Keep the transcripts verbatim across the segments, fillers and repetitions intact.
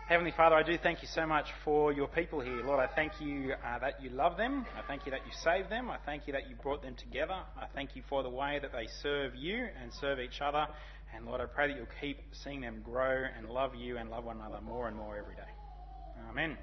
Heavenly Father, I do thank you so much for your people here. Lord, I thank you uh, that you love them. I thank you that you saved them. I thank you that you brought them together. I thank you for the way that they serve you and serve each other. And Lord, I pray that you'll keep seeing them grow and love you and love one another more and more every day. Amen.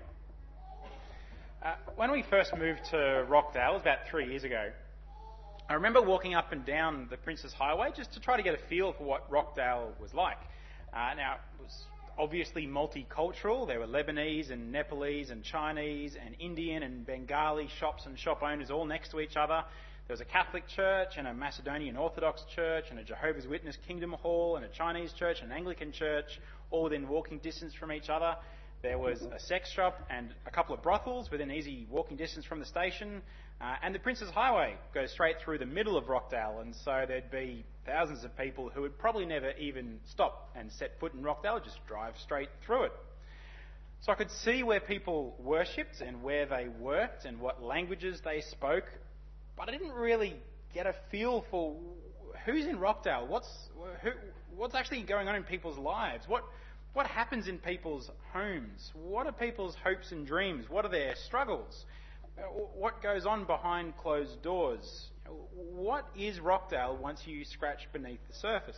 Uh, when we first moved to Rockdale, it was about three years ago, I remember walking up and down the Princes Highway just to try to get a feel for what Rockdale was like. Uh, now, it was obviously multicultural. There were Lebanese and Nepalese and Chinese and Indian and Bengali shops and shop owners all next to each other. There was a Catholic church and a Macedonian Orthodox church and a Jehovah's Witness Kingdom Hall and a Chinese church and an Anglican church, all within walking distance from each other. There was a sex shop and a couple of brothels within easy walking distance from the station. Uh, and the Princes Highway goes straight through the middle of Rockdale, and so there'd be thousands of people who would probably never even stop and set foot in Rockdale, just drive straight through it. So I could see where people worshipped and where they worked and what languages they spoke, but I didn't really get a feel for who's in Rockdale, what's who, what's actually going on in people's lives, what what happens in people's homes, what are people's hopes and dreams, what are their struggles. What goes on behind closed doors? What is Rockdale once you scratch beneath the surface?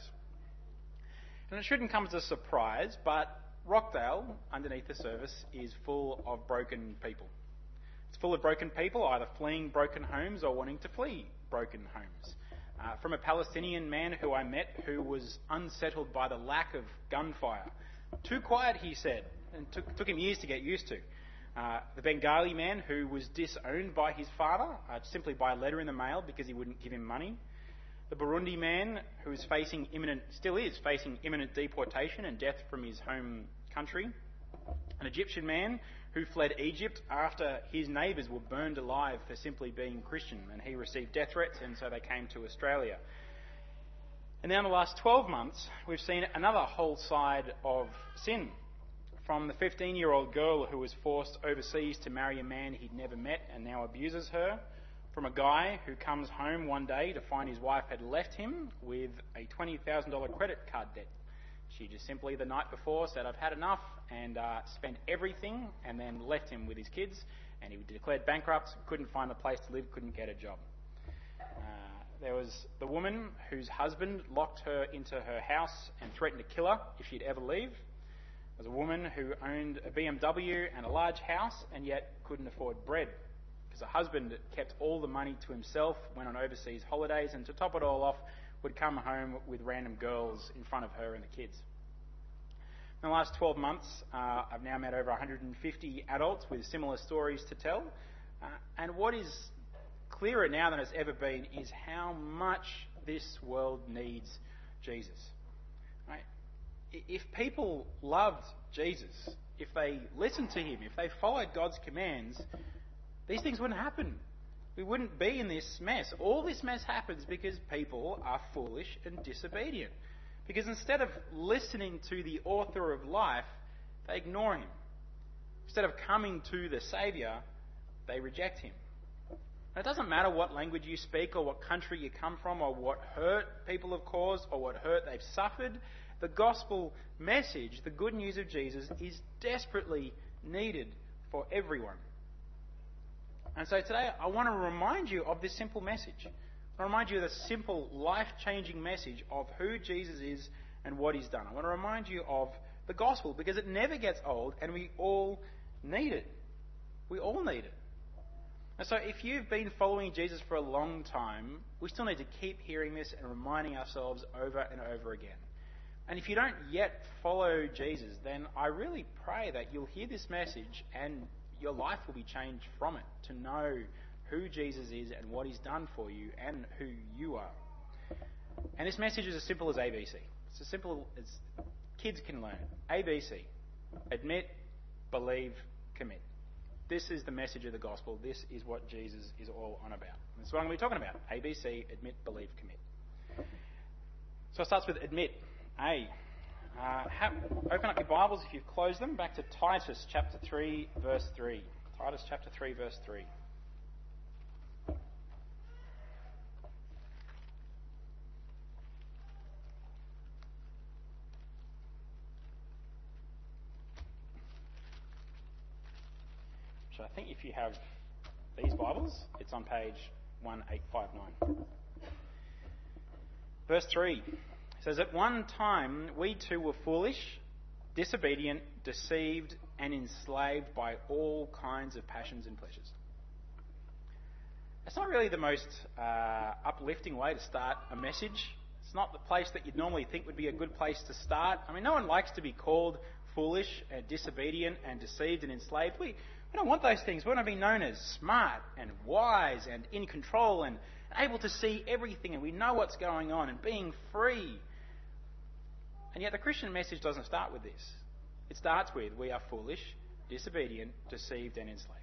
And it shouldn't come as a surprise, but Rockdale, underneath the surface, is full of broken people. It's full of broken people, either fleeing broken homes or wanting to flee broken homes. Uh, from a Palestinian man who I met who was unsettled by the lack of gunfire. Too quiet, he said, and took, took him years to get used to. Uh, the Bengali man who was disowned by his father uh, simply by a letter in the mail because he wouldn't give him money. The Burundi man who is facing imminent, still is facing imminent deportation and death from his home country. An Egyptian man who fled Egypt after his neighbours were burned alive for simply being Christian, and he received death threats, and so they came to Australia. And now in the last twelve months, we've seen another whole side of sin. From the fifteen-year-old girl who was forced overseas to marry a man he'd never met and now abuses her. From a guy who comes home one day to find his wife had left him with a twenty thousand dollars credit card debt. She just simply the night before said, "I've had enough," and uh, spent everything and then left him with his kids. And he declared bankrupt, couldn't find a place to live, couldn't get a job. Uh, there was the woman whose husband locked her into her house and threatened to kill her if she'd ever leave. There was a woman who owned a B M W and a large house and yet couldn't afford bread because her husband kept all the money to himself, went on overseas holidays, and to top it all off, would come home with random girls in front of her and the kids. In the last twelve months, uh, I've now met over one hundred fifty adults with similar stories to tell. Uh, and what is clearer now than it's ever been is how much this world needs Jesus. Right? If people loved Jesus, if they listened to him, if they followed God's commands, these things wouldn't happen. We wouldn't be in this mess. All this mess happens because people are foolish and disobedient. Because instead of listening to the author of life, they ignore him. Instead of coming to the Saviour, they reject him. And it doesn't matter what language you speak or what country you come from or what hurt people have caused or what hurt they've suffered. The gospel message, the good news of Jesus, is desperately needed for everyone. And so today I want to remind you of this simple message. I want to remind you of the simple, life-changing message of who Jesus is and what he's done. I want to remind you of the gospel because it never gets old and we all need it. We all need it. And so if you've been following Jesus for a long time, we still need to keep hearing this and reminding ourselves over and over again. And if you don't yet follow Jesus, then I really pray that you'll hear this message and your life will be changed from it to know who Jesus is and what he's done for you and who you are. And this message is as simple as A B C. It's as simple as kids can learn. A B C. Admit, believe, commit. This is the message of the gospel. This is what Jesus is all on about. That's what I'm going to be talking about. A B C, admit, believe, commit. So it starts with admit. A. Uh, have, open up your Bibles if you've closed them back to Titus chapter three verse three. Titus chapter three verse three. which I think if you have these Bibles, it's on page eighteen fifty-nine. Verse three says, "At one time we too were foolish, disobedient, deceived, and enslaved by all kinds of passions and pleasures." It's not really the most uh, uplifting way to start a message. It's not the place that you'd normally think would be a good place to start. I mean, no one likes to be called foolish and disobedient and deceived and enslaved. We, we don't want those things. We want to be known as smart and wise and in control and able to see everything, and we know what's going on, and being free. And yet the Christian message doesn't start with this. It starts with, we are foolish, disobedient, deceived, and enslaved.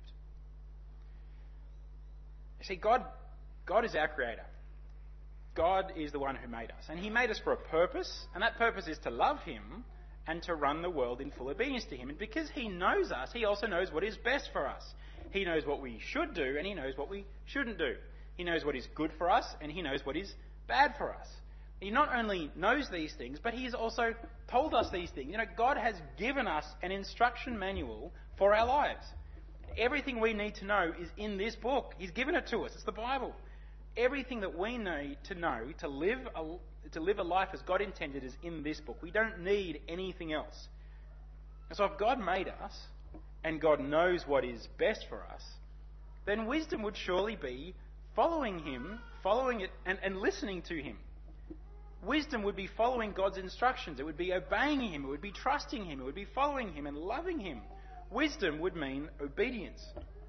You see, God, God is our creator. God is the one who made us. And he made us for a purpose, and that purpose is to love him and to run the world in full obedience to him. And because he knows us, he also knows what is best for us. He knows what we should do, and he knows what we shouldn't do. He knows what is good for us, and he knows what is bad for us. He not only knows these things, but he has also told us these things. You know, God has given us an instruction manual for our lives. Everything we need to know is in this book. He's given it to us. It's the Bible. Everything that we need to know to live a, to live a life as God intended is in this book. We don't need anything else. And so if God made us, and God knows what is best for us, then wisdom would surely be following him, following it, and, and listening to him. Wisdom would be following God's instructions. It would be obeying him. It would be trusting him. It would be following him and loving him. Wisdom would mean obedience.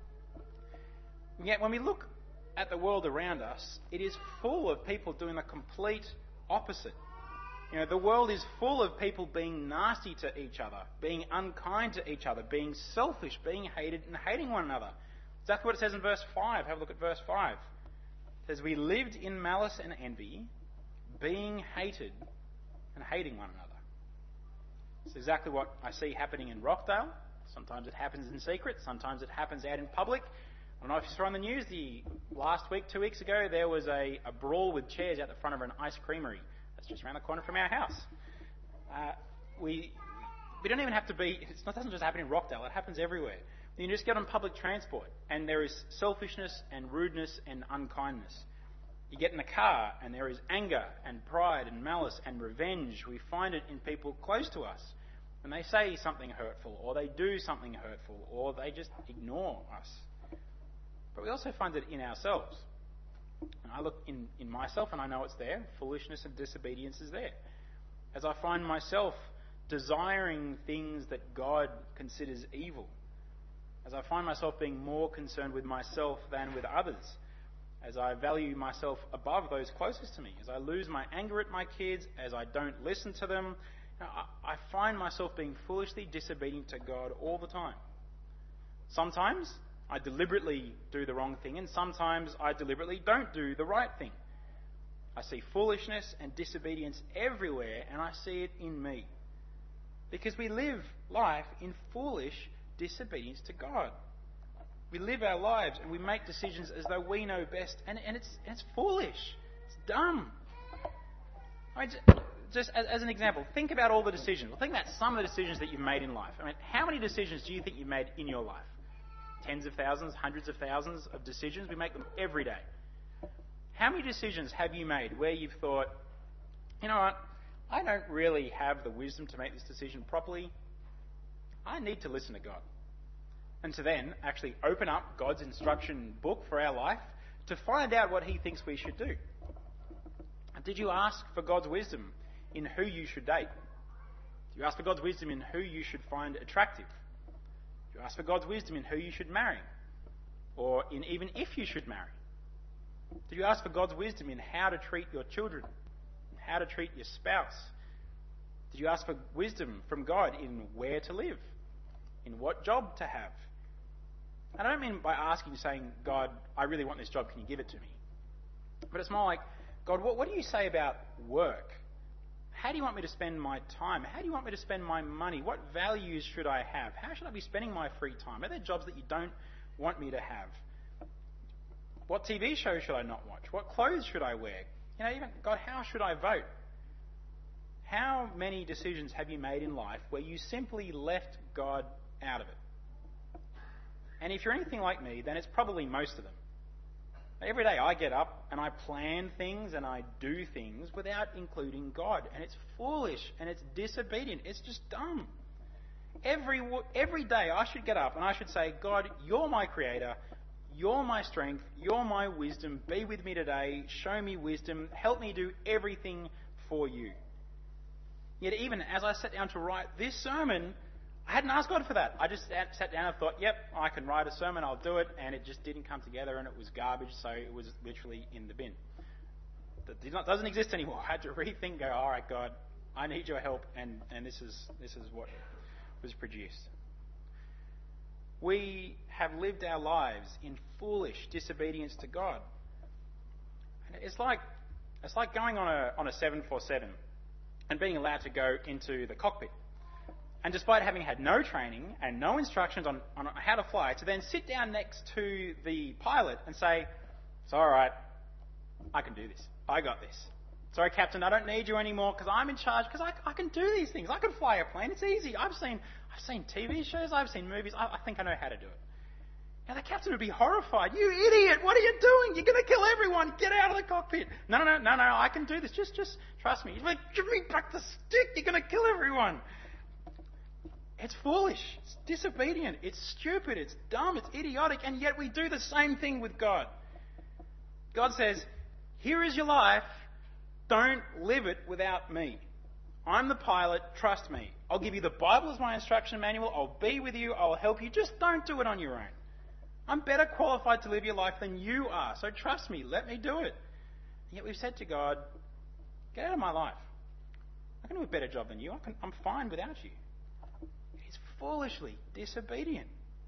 And yet when we look at the world around us, it is full of people doing the complete opposite. You know, the world is full of people being nasty to each other, being unkind to each other, being selfish, being hated, and hating one another. Exactly what it says in verse five. Have a look at verse five. It says, "We lived in malice and envy, being hated and hating one another." It's exactly what I see happening in Rockdale. Sometimes it happens in secret. Sometimes it happens out in public. I don't know if you saw on the news, the last week, two weeks ago, there was a, a brawl with chairs out the front of an ice creamery. That's just around the corner from our house. Uh, we we don't even have to be... It's not, it doesn't just happen in Rockdale. It happens everywhere. You just get on public transport, and there is selfishness and rudeness and unkindness. You get in a car, and there is anger and pride and malice and revenge. We find it in people close to us. When they say something hurtful, or they do something hurtful, or they just ignore us. But we also find it in ourselves. And I look in, in myself and I know it's there. Foolishness and disobedience is there. As I find myself desiring things that God considers evil. As I find myself being more concerned with myself than with others. As I value myself above those closest to me. As I lose my anger at my kids. As I don't listen to them. You know, I, I find myself being foolishly disobedient to God all the time. Sometimes I deliberately do the wrong thing, and sometimes I deliberately don't do the right thing. I see foolishness and disobedience everywhere, and I see it in me. Because we live life in foolish disobedience to God. We live our lives and we make decisions as though we know best, and, and it's it's foolish. It's dumb. I mean, just as, as an example, think about all the decisions. Well, think about some of the decisions that you've made in life. I mean, how many decisions do you think you've made in your life? Tens of thousands, hundreds of thousands of decisions. We make them every day. How many decisions have you made where you've thought, you know what, I don't really have the wisdom to make this decision properly. I need to listen to God. And to then actually open up God's instruction book for our life to find out what he thinks we should do. Did you ask for God's wisdom in who you should date? Did you ask for God's wisdom in who you should find attractive? Did you ask for God's wisdom in who you should marry? Or in even if you should marry? Did you ask for God's wisdom in how to treat your children? How to treat your spouse? Did you ask for wisdom from God in where to live? In what job to have? I don't mean by asking, saying, God, I really want this job, can you give it to me? But it's more like, God, what, what do you say about work? How do you want me to spend my time? How do you want me to spend my money? What values should I have? How should I be spending my free time? Are there jobs that you don't want me to have? What T V shows should I not watch? What clothes should I wear? You know, even, God, how should I vote? How many decisions have you made in life where you simply left God out of it? And if you're anything like me, then it's probably most of them. Every day I get up and I plan things and I do things without including God. And it's foolish and it's disobedient. It's just dumb. Every, every day I should get up and I should say, God, you're my creator. You're my strength. You're my wisdom. Be with me today. Show me wisdom. Help me do everything for you. Yet even as I sat down to write this sermon, I hadn't asked God for that. I just sat down and thought, yep, I can write a sermon, I'll do it, and it just didn't come together and it was garbage, so it was literally in the bin. That doesn't exist anymore. I had to rethink, go, all right, God, I need your help, and, and this is this is what was produced. We have lived our lives in foolish disobedience to God. And it's like it's like going on a on a seven forty-seven and being allowed to go into the cockpit. And despite having had no training and no instructions on, on how to fly, to then sit down next to the pilot and say, it's all right, I can do this. I got this. Sorry, Captain, I don't need you anymore because I'm in charge, because I, I can do these things. I can fly a plane. It's easy. I've seen I've seen T V shows. I've seen movies. I, I think I know how to do it. Now, the captain would be horrified. You idiot! What are you doing? You're going to kill everyone. Get out of the cockpit. No, no, no, no, no. I can do this. Just, just trust me. He's like, give me back the stick. You're going to kill everyone. It's foolish. It's disobedient. It's stupid. It's dumb. It's idiotic. And yet we do the same thing with God. God says, here is your life. Don't live it without me. I'm the pilot. Trust me. I'll give you the Bible as my instruction manual. I'll be with you. I'll help you. Just don't do it on your own. I'm better qualified to live your life than you are. So trust me. Let me do it. And yet we've said to God, get out of my life. I can do a better job than you. I can, I'm fine without you. He's foolishly disobedient.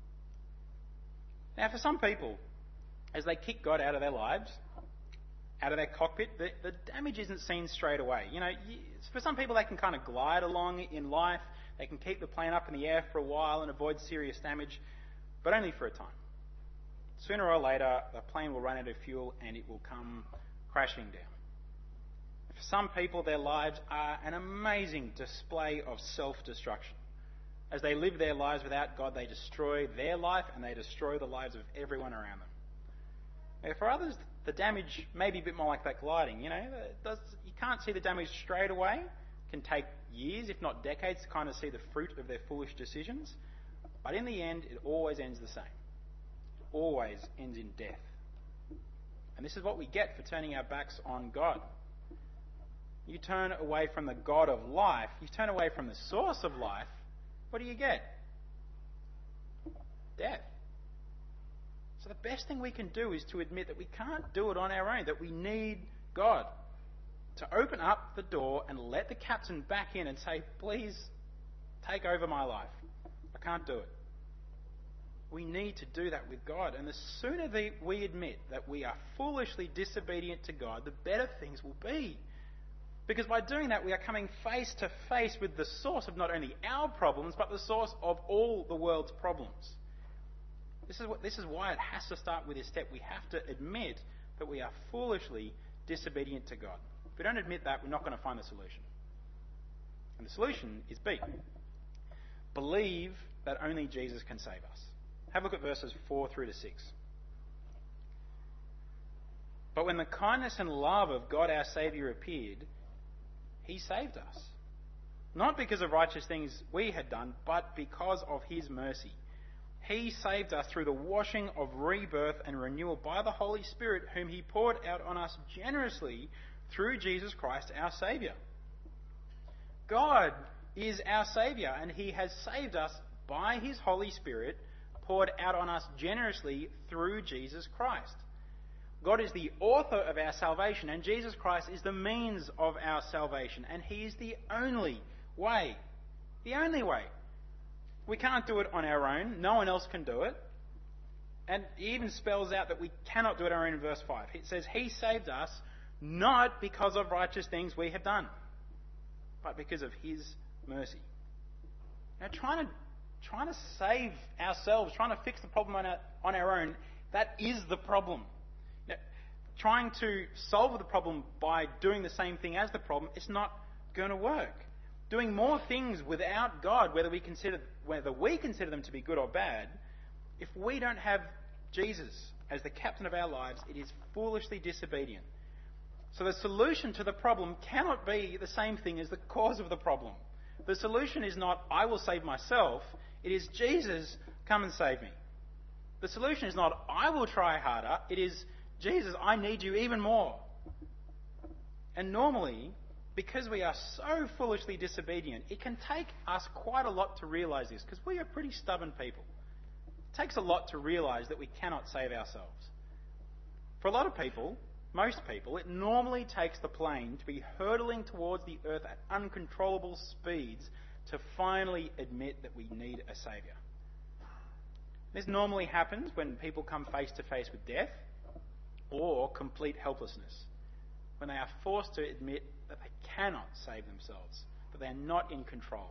Now, for some people, as they kick God out of their lives, out of their cockpit, the, the damage isn't seen straight away. You know, you, for some people, they can kind of glide along in life. They can keep the plane up in the air for a while and avoid serious damage, but only for a time. Sooner or later, the plane will run out of fuel and it will come crashing down. For some people, their lives are an amazing display of self-destruction. As they live their lives without God, they destroy their life and they destroy the lives of everyone around them. Now, for others, the damage may be a bit more like that gliding. You know, it does, you can't see the damage straight away. It can take years, if not decades, to kind of see the fruit of their foolish decisions. But in the end, it always ends the same. It always ends in death. And this is what we get for turning our backs on God. You turn away from the God of life, you turn away from the source of life, what do you get? Death. So the best thing we can do is to admit that we can't do it on our own, that we need God to open up the door and let the captain back in and say, please take over my life. I can't do it. We need to do that with God. And the sooner that we admit that we are foolishly disobedient to God, the better things will be. Because by doing that, we are coming face to face with the source of not only our problems, but the source of all the world's problems. This is, what, this is why it has to start with this step. We have to admit that we are foolishly disobedient to God. If we don't admit that, we're not going to find the solution. And the solution is B. Believe that only Jesus can save us. Have a look at verses four through to six. But when the kindness and love of God our Saviour appeared, He saved us. Not because of righteous things we had done, but because of His mercy. He saved us through the washing of rebirth and renewal by the Holy Spirit, whom He poured out on us generously through Jesus Christ our Saviour. God is our Saviour, and He has saved us by His Holy Spirit, poured out on us generously through Jesus Christ. God is the author of our salvation, and Jesus Christ is the means of our salvation, and He is the only way. The only way. We can't do it on our own. No one else can do it. And He even spells out that we cannot do it on our own in verse five. It says, He saved us not because of righteous things we have done, but because of His mercy. Now, trying to, trying to save ourselves, trying to fix the problem on our, on our own, that is the problem. Now, trying to solve the problem by doing the same thing as the problem, it's not going to work. Doing more things without God, whether we consider whether we consider them to be good or bad, If we don't have Jesus as the captain of our lives, it is foolishly disobedient. So the solution to the problem cannot be the same thing as the cause of the problem. The solution is not, I will save myself. It is, Jesus, come and save me. The solution is not, I will try harder. It is, Jesus, I need you even more. And normally, because we are so foolishly disobedient, it can take us quite a lot to realise this, because we are pretty stubborn people. It takes a lot to realise that we cannot save ourselves. For a lot of people, most people, it normally takes the plane to be hurtling towards the earth at uncontrollable speeds to finally admit that we need a saviour. This normally happens when people come face to face with death or complete helplessness, when they are forced to admit that they cannot save themselves, that they are not in control.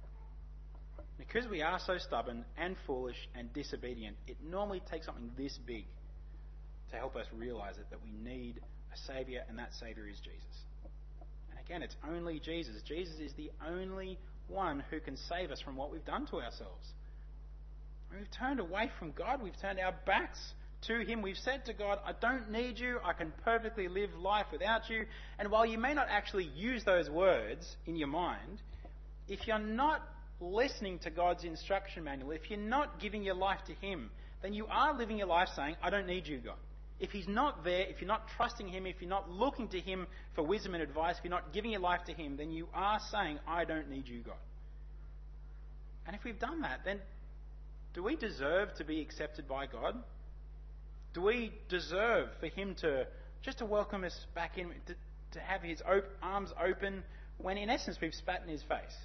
Because we are so stubborn and foolish and disobedient, it normally takes something this big to help us realise it, that we need a saviour, and that saviour is Jesus. And again, it's only Jesus. Jesus is the only one who can save us from what we've done to ourselves. When we've turned away from God, we've turned our backs to Him. We've said to God, I don't need you, I can perfectly live life without you. And while you may not actually use those words in your mind, if you're not listening to God's instruction manual, if you're not giving your life to Him, then you are living your life saying, I don't need you, God. If He's not there, if you're not trusting Him, if you're not looking to Him for wisdom and advice, if you're not giving your life to Him, then you are saying, I don't need you, God. And if we've done that, then do we deserve to be accepted by God? Do we deserve for Him to just to welcome us back in, to, to have His op- arms open, when in essence we've spat in His face?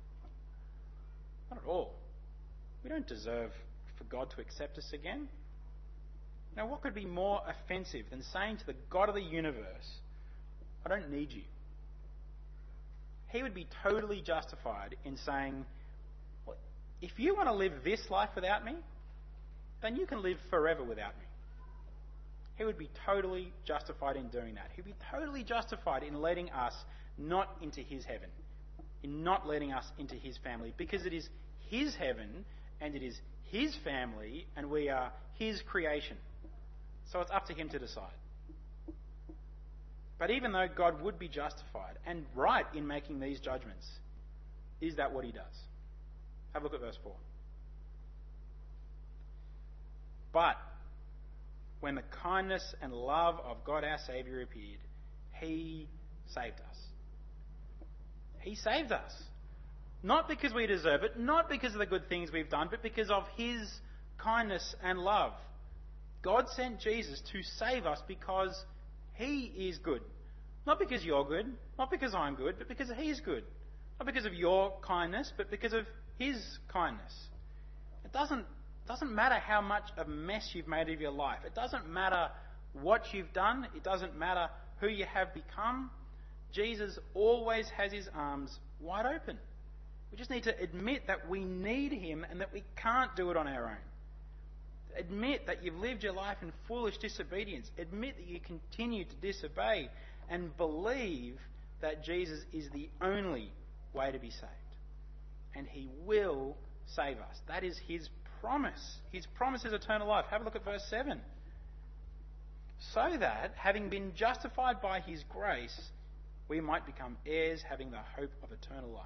Not at all. We don't deserve for God to accept us again. Now, what could be more offensive than saying to the God of the universe, I don't need you? He would be totally justified in saying, well, if you want to live this life without me, then you can live forever without me. He would be totally justified in doing that. He'd be totally justified in letting us not into His heaven, in not letting us into His family, because it is His heaven and it is His family and we are His creation. So it's up to Him to decide. But even though God would be justified and right in making these judgments, is that what He does? Have a look at verse four. But when the kindness and love of God our Saviour appeared, He saved us. He saved us. Not because we deserve it, not because of the good things we've done, but because of His kindness and love. God sent Jesus to save us because He is good. Not because you're good, not because I'm good, but because He's good. Not because of your kindness, but because of His kindness. It doesn't, doesn't matter how much of a mess you've made of your life. It doesn't matter what you've done. It doesn't matter who you have become. Jesus always has His arms wide open. We just need to admit that we need Him and that we can't do it on our own. Admit that you've lived your life in foolish disobedience. Admit that you continue to disobey, and believe that Jesus is the only way to be saved. And He will save us. That is His promise. His promise is eternal life. Have a look at verse seven. So that, having been justified by His grace, we might become heirs, having the hope of eternal life.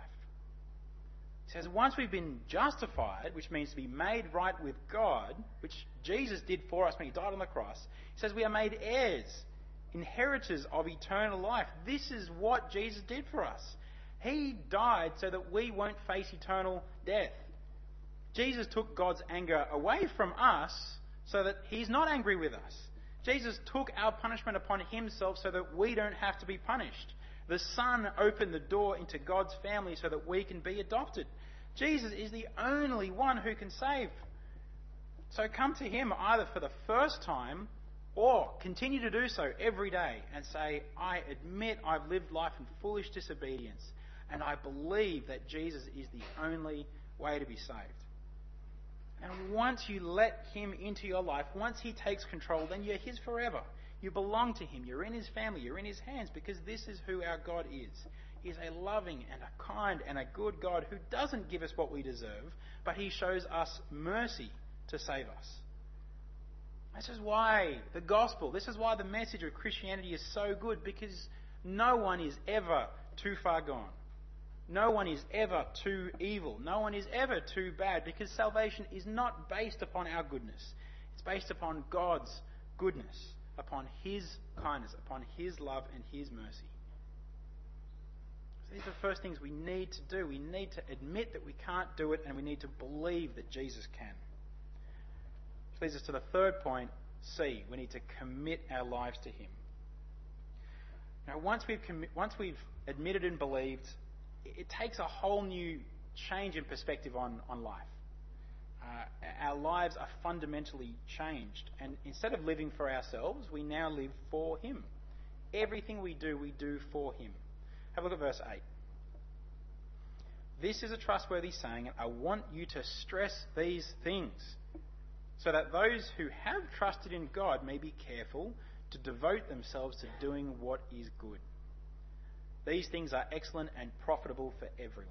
It says once we've been justified, which means to be made right with God, which Jesus did for us when He died on the cross, He says we are made heirs, inheritors of eternal life. This is what Jesus did for us. He died so that we won't face eternal death. Jesus took God's anger away from us so that He's not angry with us. Jesus took our punishment upon Himself so that we don't have to be punished. The Son opened the door into God's family so that we can be adopted. Jesus is the only one who can save. So come to Him either for the first time or continue to do so every day and say, I admit I've lived life in foolish disobedience and I believe that Jesus is the only way to be saved. And once you let Him into your life, once He takes control, then you're His forever. You belong to Him. You're in His family. You're in His hands, because this is who our God is. He's a loving and a kind and a good God who doesn't give us what we deserve, but He shows us mercy to save us. This is why the gospel, this is why the message of Christianity is so good, because no one is ever too far gone. No one is ever too evil. No one is ever too bad, because salvation is not based upon our goodness. It's based upon God's goodness, upon His kindness, upon His love and His mercy. So these are the first things we need to do. We need to admit that we can't do it, and we need to believe that Jesus can. Which leads us to the third point, C. We need to commit our lives to Him. Now, once we've commi- once we've admitted and believed, it takes a whole new change in perspective on, on life. Uh, our lives are fundamentally changed. And instead of living for ourselves, we now live for Him. Everything we do, we do for Him. Have a look at verse eight. This is a trustworthy saying, and I want you to stress these things, so that those who have trusted in God may be careful to devote themselves to doing what is good. These things are excellent and profitable for everyone.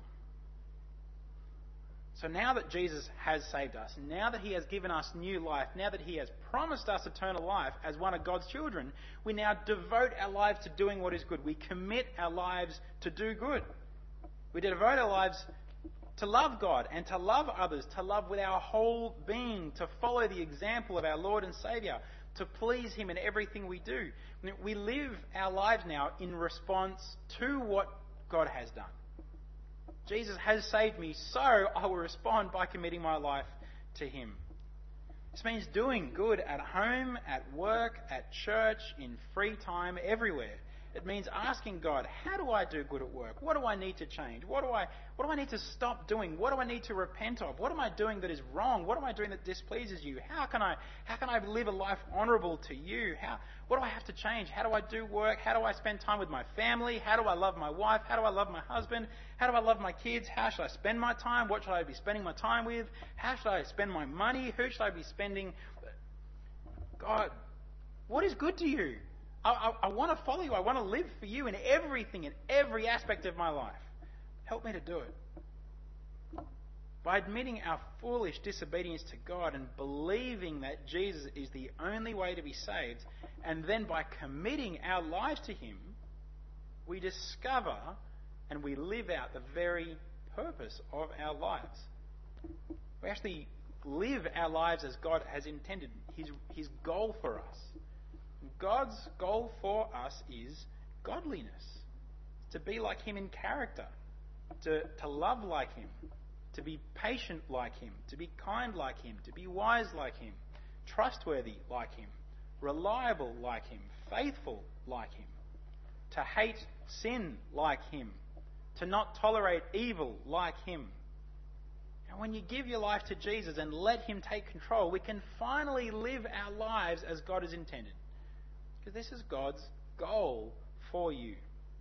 So now that Jesus has saved us, now that He has given us new life, now that He has promised us eternal life as one of God's children, we now devote our lives to doing what is good. We commit our lives to do good. We devote our lives to love God and to love others, to love with our whole being, to follow the example of our Lord and Saviour, to please Him in everything we do. We live our lives now in response to what God has done. Jesus has saved me, so I will respond by committing my life to Him. This means doing good at home, at work, at church, in free time, everywhere. It means asking God, how do I do good at work? What do I need to change? What do I what do I need to stop doing? What do I need to repent of? What am I doing that is wrong? What am I doing that displeases you? How can I how can I live a life honourable to you? How what do I have to change? How do I do work? How do I spend time with my family? How do I love my wife? How do I love my husband? How do I love my kids? How should I spend my time? What should I be spending my time with? How should I spend my money? Who should I be spending? God, what is good to you? I, I, I want to follow you. I want to live for you in everything, in every aspect of my life. Help me to do it. By admitting our foolish disobedience to God and believing that Jesus is the only way to be saved, and then by committing our lives to Him, we discover and we live out the very purpose of our lives. We actually live our lives as God has intended, His, His goal for us. God's goal for us is godliness. To be like Him in character. To, to love like Him. To be patient like Him. To be kind like Him. To be wise like Him. Trustworthy like Him. Reliable like Him. Faithful like Him. To hate sin like Him. To not tolerate evil like Him. And when you give your life to Jesus and let Him take control, we can finally live our lives as God has intended. Because this is God's goal for you.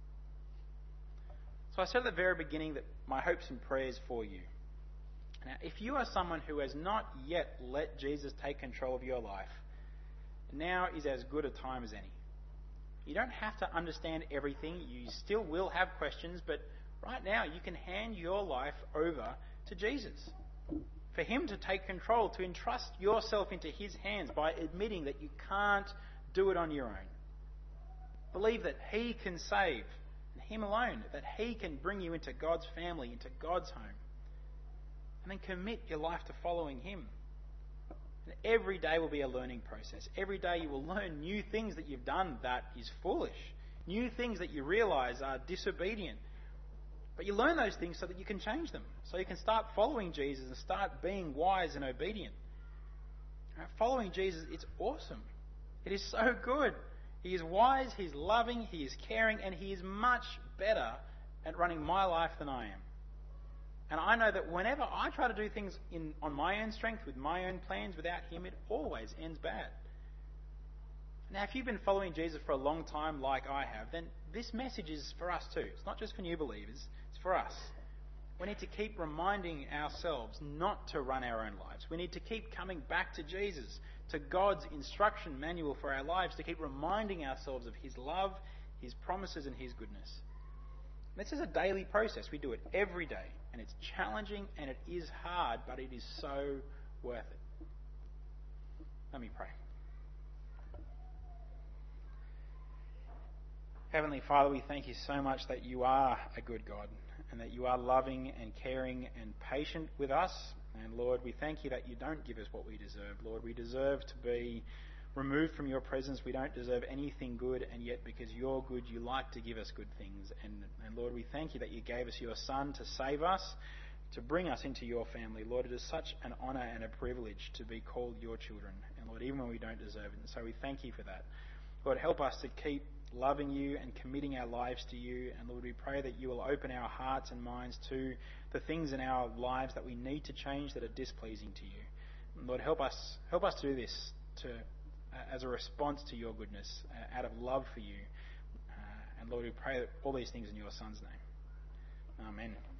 So I said at the very beginning that my hopes and prayers for you. Now, if you are someone who has not yet let Jesus take control of your life, now is as good a time as any. You don't have to understand everything. You still will have questions, but right now you can hand your life over to Jesus. For Him to take control, to entrust yourself into His hands by admitting that you can't do it on your own. Believe that He can save, and Him alone, that He can bring you into God's family, into God's home. And then commit your life to following Him. And every day will be a learning process. Every day you will learn new things that you've done that is foolish. New things that you realise are disobedient. But you learn those things so that you can change them. So you can start following Jesus and start being wise and obedient. Right? Following Jesus, it's awesome. It is so good. He is wise, He's loving, He is caring, and He is much better at running my life than I am. And I know that whenever I try to do things in, on my own strength, with my own plans, without Him, it always ends bad. Now, if you've been following Jesus for a long time like I have, then this message is for us too. It's not just for new believers, it's for us. We need to keep reminding ourselves not to run our own lives. We need to keep coming back to Jesus, to God's instruction manual for our lives, to keep reminding ourselves of His love, His promises and His goodness. This is a daily process. We do it every day, and it's challenging and it is hard, but it is so worth it. Let me pray. Heavenly Father, we thank you so much that you are a good God and that you are loving and caring and patient with us. And Lord, we thank you that you don't give us what we deserve. Lord, we deserve to be removed from your presence. We don't deserve anything good, and yet because you're good, you like to give us good things. And, and Lord, we thank you that you gave us your Son to save us, to bring us into your family. Lord, it is such an honour and a privilege to be called your children. And Lord, even when we don't deserve it. And so we thank you for that. Lord, help us to keep loving you and committing our lives to you. And Lord, we pray that you will open our hearts and minds to the things in our lives that we need to change that are displeasing to you. And Lord, help us help us to do this to uh, as a response to your goodness, uh, out of love for you. Uh, and Lord, we pray all these things in your Son's name. Amen.